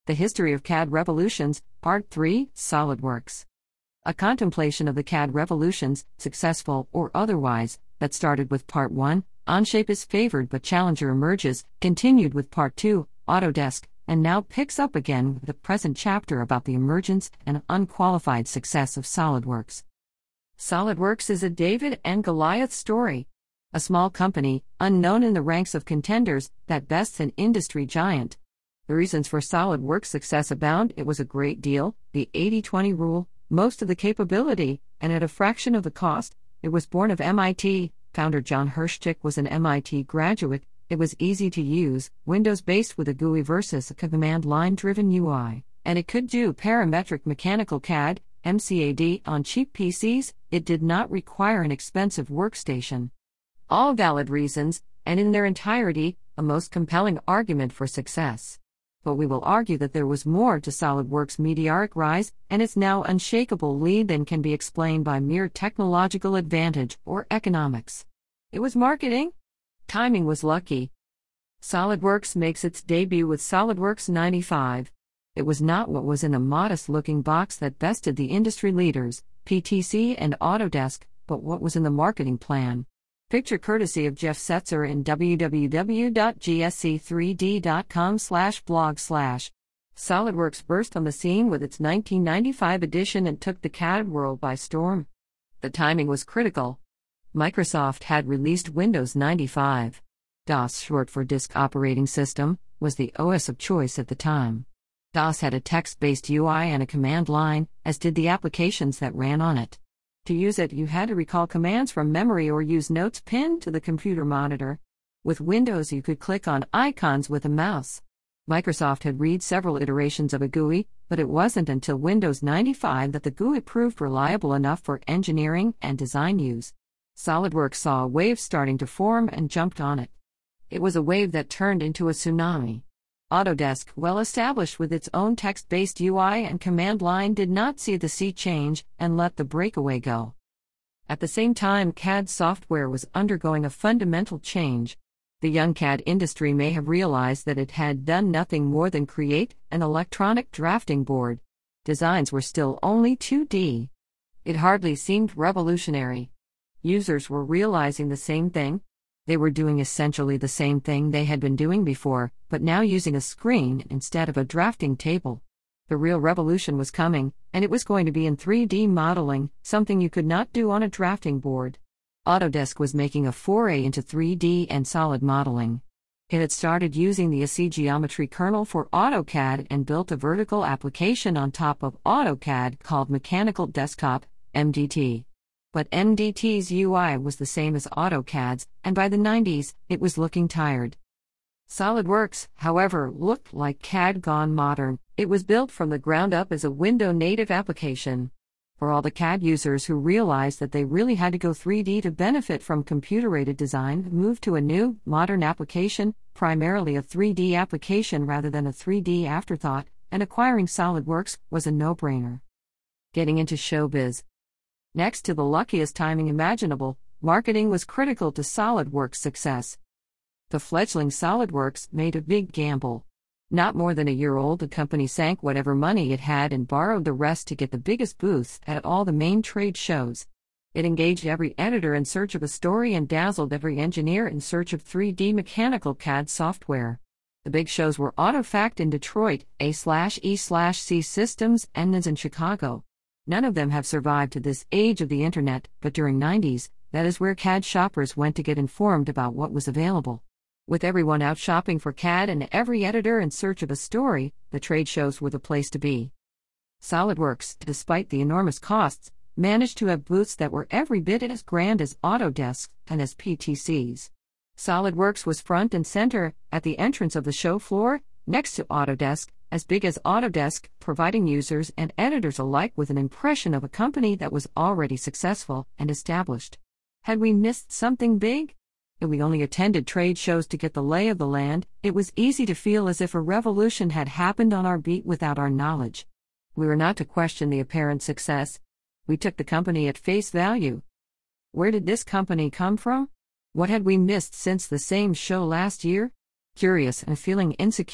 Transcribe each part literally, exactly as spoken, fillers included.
The History of C A D Revolutions, Part three, SOLIDWORKS. A contemplation of the C A D revolutions, successful or otherwise, that started with Part one, Onshape is favored but Challenger emerges, continued with Part two, Autodesk, and now picks up again with the present chapter about the emergence and unqualified success of SOLIDWORKS. SOLIDWORKS is a David and Goliath story. A small company, unknown in the ranks of contenders, that bests an industry giant. The reasons for SOLIDWORKS' success abound. It was a great deal, the eighty twenty rule, most of the capability, and at a fraction of the cost. It was born of M I T, founder Jon Hirschtick was an M I T graduate. It was easy to use, Windows-based with a G U I versus a command-line-driven U I, and it could do parametric mechanical C A D, M C A D on cheap P Cs. It did not require an expensive workstation. All valid reasons, and in their entirety, a most compelling argument for success. But we will argue that there was more to SOLIDWORKS' meteoric rise and its now unshakable lead than can be explained by mere technological advantage or economics. It was marketing. Timing was lucky. SOLIDWORKS makes its debut with SOLIDWORKS ninety-five. It was not what was in a modest-looking box that bested the industry leaders, P T C and Autodesk, but what was in the marketing plan. Picture courtesy of Jeff Setzer in w w w dot g s c three d dot com slash blog slash. SOLIDWORKS burst on the scene with its nineteen ninety-five edition and took the C A D world by storm. The timing was critical. Microsoft had released Windows ninety-five. DOS, short for Disk Operating System, was the O S of choice at the time. DOS had a text-based U I and a command line, as did the applications that ran on it. To use it, you had to recall commands from memory or use notes pinned to the computer monitor. With Windows, you could click on icons with a mouse. Microsoft had read several iterations of a G U I, but it wasn't until Windows ninety-five that the G U I proved reliable enough for engineering and design use. SOLIDWORKS saw a wave starting to form and jumped on it. It was a wave that turned into a tsunami. Autodesk, well established with its own text-based U I and command line, did not see the sea change and let the breakaway go. At the same time, C A D software was undergoing a fundamental change. The young C A D industry may have realized that it had done nothing more than create an electronic drafting board. Designs were still only two D. It hardly seemed revolutionary. Users were realizing the same thing. They were doing essentially the same thing they had been doing before, but now using a screen instead of a drafting table. The real revolution was coming, and it was going to be in three D modeling, something you could not do on a drafting board. Autodesk was making a foray into three D and solid modeling. It had started using the A C geometry kernel for AutoCAD and built a vertical application on top of AutoCAD called Mechanical Desktop, M D T. But M D T's U I was the same as AutoCAD's, and by the nineties, it was looking tired. SOLIDWORKS, however, looked like C A D gone modern. It was built from the ground up as a window-native application. For all the C A D users who realized that they really had to go three D to benefit from computer-aided design, moved to a new, modern application, primarily a three D application rather than a three D afterthought, and acquiring SOLIDWORKS was a no-brainer. Getting into showbiz. Next to the luckiest timing imaginable, marketing was critical to SOLIDWORKS' success. The fledgling SOLIDWORKS made a big gamble. Not more than a year old, the company sank whatever money it had and borrowed the rest to get the biggest booths at all the main trade shows. It engaged every editor in search of a story and dazzled every engineer in search of three D mechanical C A D software. The big shows were AutoFact in Detroit, A E C Systems, and N S in Chicago. None of them have survived to this age of the internet, but during nineties, that is where C A D shoppers went to get informed about what was available. With everyone out shopping for C A D and every editor in search of a story, the trade shows were the place to be. SOLIDWORKS, despite the enormous costs, managed to have booths that were every bit as grand as Autodesk and as P T C's. SOLIDWORKS was front and center, at the entrance of the show floor, next to Autodesk, as big as Autodesk, providing users and editors alike with an impression of a company that was already successful and established. Had we missed something big? If we only attended trade shows to get the lay of the land, it was easy to feel as if a revolution had happened on our beat without our knowledge. We were not to question the apparent success. We took the company at face value. Where did this company come from? What had we missed since the same show last year? Curious and feeling insecure,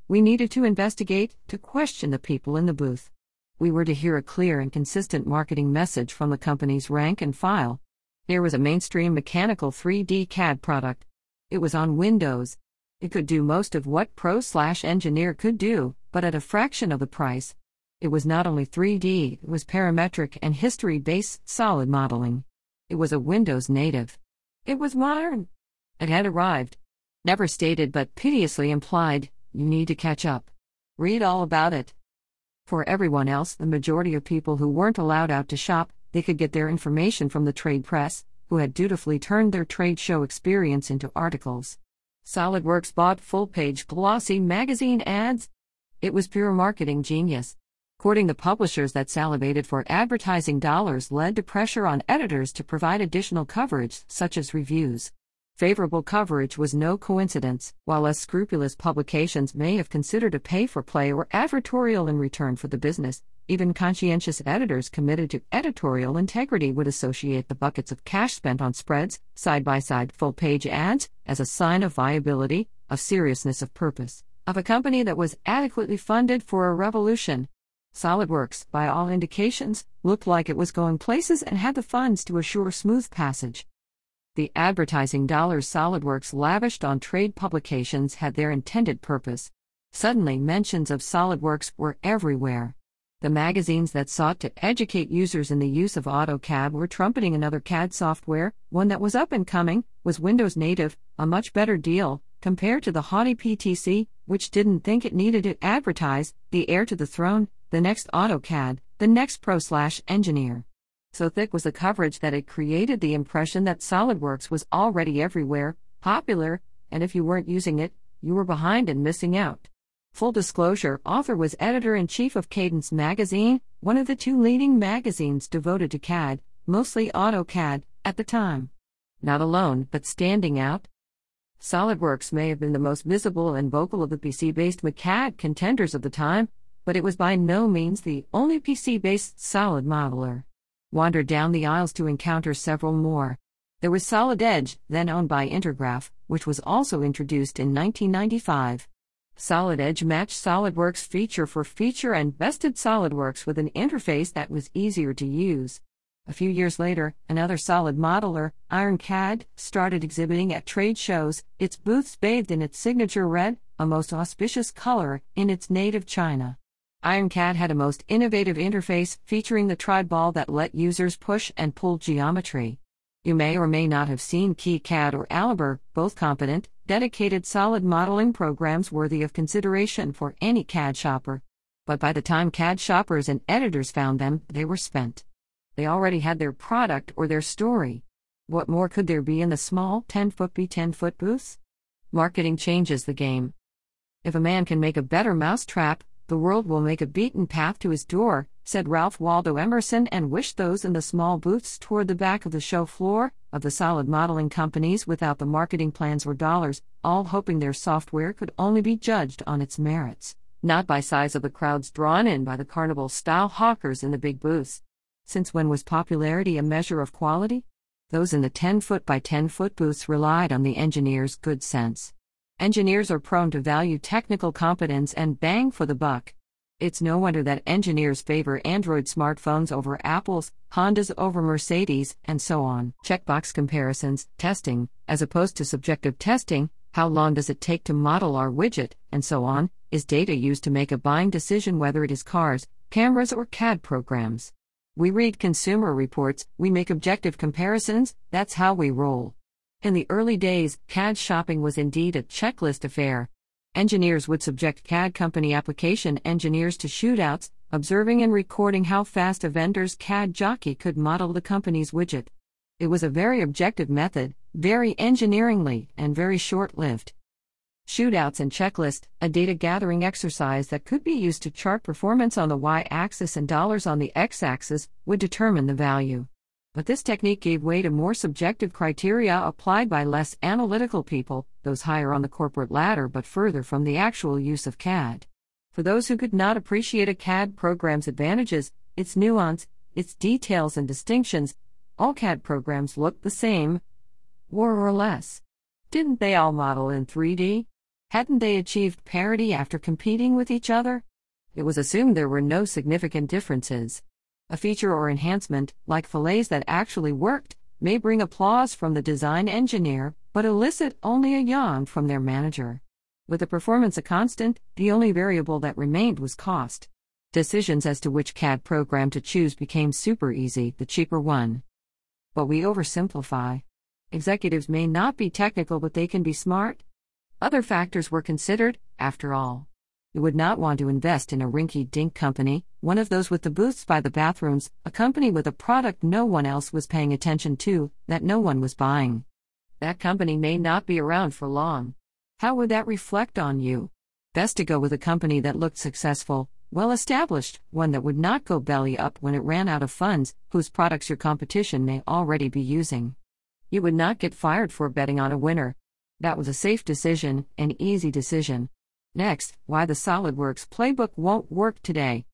We needed to investigate, to question the people in the booth. We were to hear a clear and consistent marketing message from the company's rank and file. There was a mainstream mechanical three D C A D product. It was on Windows. It could do most of what Pro/Engineer could do, but at a fraction of the price. It was not only three D, it was parametric and history-based solid modeling. It was a Windows native. It was modern. It had arrived. Never stated but piteously implied, you need to catch up. Read all about it. For everyone else, the majority of people who weren't allowed out to shop, they could get their information from the trade press, who had dutifully turned their trade show experience into articles. SolidWorks bought full-page glossy magazine ads. It was pure marketing genius. Courting the publishers that salivated for advertising dollars led to pressure on editors to provide additional coverage, such as reviews. Favorable coverage was no coincidence, while less scrupulous publications may have considered a pay-for-play or advertorial in return for the business. Even conscientious editors committed to editorial integrity would associate the buckets of cash spent on spreads, side-by-side full-page ads, as a sign of viability, of seriousness of purpose, of a company that was adequately funded for a revolution. SolidWorks, by all indications, looked like it was going places and had the funds to assure smooth passage. The advertising dollars SolidWorks lavished on trade publications had their intended purpose. Suddenly, mentions of SolidWorks were everywhere. The magazines that sought to educate users in the use of AutoCAD were trumpeting another C A D software, one that was up and coming, was Windows native, a much better deal, compared to the haughty P T C, which didn't think it needed to advertise, the heir to the throne, the next AutoCAD, the next Pro/Engineer. So thick was the coverage that it created the impression that SolidWorks was already everywhere, popular, and if you weren't using it, you were behind and missing out. Full disclosure, author was editor-in-chief of Cadence Magazine, one of the two leading magazines devoted to C A D, mostly AutoCAD, at the time. Not alone, but standing out. SolidWorks may have been the most visible and vocal of the P C-based M C A D contenders of the time, but it was by no means the only P C-based solid modeler. Wandered down the aisles to encounter several more. There was Solid Edge, then owned by Intergraph, which was also introduced in nineteen ninety-five. Solid Edge matched SolidWorks feature for feature and bested SolidWorks with an interface that was easier to use. A few years later, another solid modeler, IronCAD, started exhibiting at trade shows, its booths bathed in its signature red, a most auspicious color, in its native China. IronCAD had a most innovative interface featuring the triball that let users push and pull geometry. You may or may not have seen KiCad or Aliber, both competent, dedicated solid modeling programs worthy of consideration for any C A D shopper. But by the time C A D shoppers and editors found them, they were spent. They already had their product or their story. What more could there be in the small ten-foot by ten-foot booths? Marketing changes the game. If a man can make a better mousetrap, the world will make a beaten path to his door, said Ralph Waldo Emerson, and wished those in the small booths toward the back of the show floor, of the solid modeling companies without the marketing plans or dollars, all hoping their software could only be judged on its merits, not by size of the crowds drawn in by the carnival-style hawkers in the big booths. Since when was popularity a measure of quality? Those in the ten-foot by ten-foot booths relied on the engineer's good sense. Engineers are prone to value technical competence and bang for the buck. It's no wonder that engineers favor Android smartphones over Apple's, Hondas over Mercedes, and so on. Checkbox comparisons, testing, as opposed to subjective testing, how long does it take to model our widget, and so on, is data used to make a buying decision whether it is cars, cameras or C A D programs. We read consumer reports, we make objective comparisons, that's how we roll. In the early days, C A D shopping was indeed a checklist affair. Engineers would subject C A D company application engineers to shootouts, observing and recording how fast a vendor's C A D jockey could model the company's widget. It was a very objective method, very engineeringly, and very short-lived. Shootouts and checklist, a data-gathering exercise that could be used to chart performance on the y-axis and dollars on the x-axis, would determine the value. But this technique gave way to more subjective criteria applied by less analytical people, those higher on the corporate ladder but further from the actual use of C A D. For those who could not appreciate a C A D program's advantages, its nuance, its details and distinctions, all C A D programs looked the same, more or less. Didn't they all model in three D? Hadn't they achieved parity after competing with each other? It was assumed there were no significant differences. A feature or enhancement, like fillets that actually worked, may bring applause from the design engineer, but elicit only a yawn from their manager. With the performance a constant, the only variable that remained was cost. Decisions as to which C A D program to choose became super easy, the cheaper one. But we oversimplify. Executives may not be technical, but they can be smart. Other factors were considered, after all. You would not want to invest in a rinky-dink company, one of those with the booths by the bathrooms, a company with a product no one else was paying attention to, that no one was buying. That company may not be around for long. How would that reflect on you? Best to go with a company that looked successful, well-established, one that would not go belly up when it ran out of funds, whose products your competition may already be using. You would not get fired for betting on a winner. That was a safe decision, an easy decision. Next, why the SolidWorks playbook won't work today.